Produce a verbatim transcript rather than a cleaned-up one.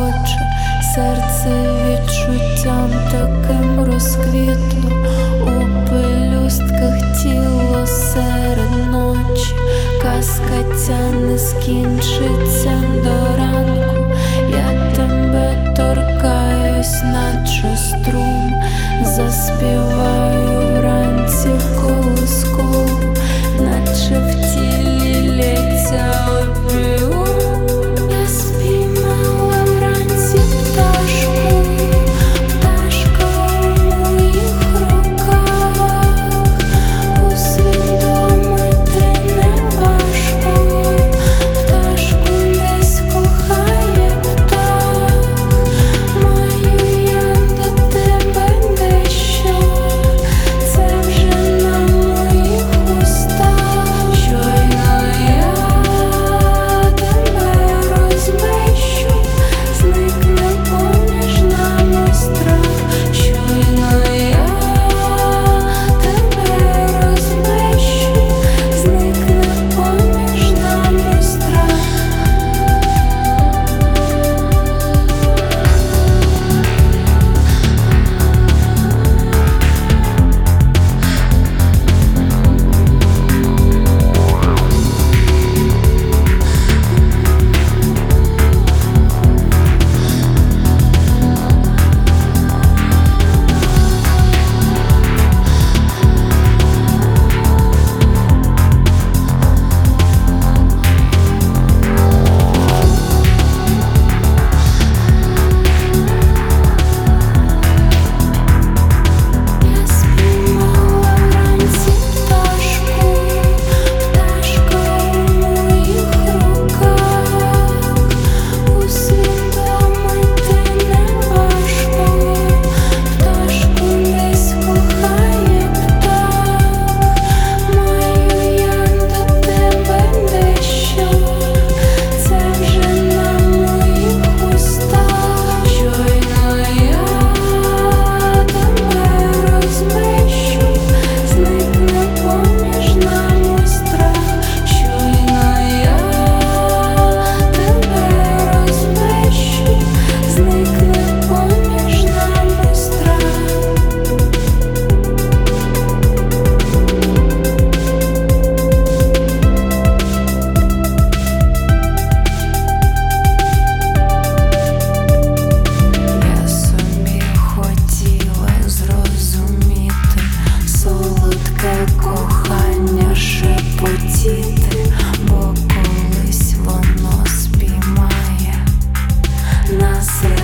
хоче, серце відчуттям таким розквітло, у пелюстках тіло серед ночі, казка ця не скінчиться до ранку. Я тебе торкаюсь, наче струм, заспіваю вранці колискову, наче в тілі лється опіум. Я спіймала вранці пташку, пташка у моїх руках, усвідомити не важко, пташку десь кохає птах. Маю я до тебе дещо, це вже на моїх устах. Щойно я тебе розмещу, зникне поміж нами страх. Щойно я тебе розмещу, зникне поміж нами страх. Я спіймала вранці пташку, пташка у моїх руках, усвідомити не важко, пташку десь кохає птах. Маю я до тебе дещо, це вже на моїх устах. Щойно я тебе розмещу, зникне поміж нами страх. Щойно я тебе розмещу, зникне поміж нами страх. Я собі хотіла зрозуміти, солодке кохання шепотіти, бо колись воно спіймає нас.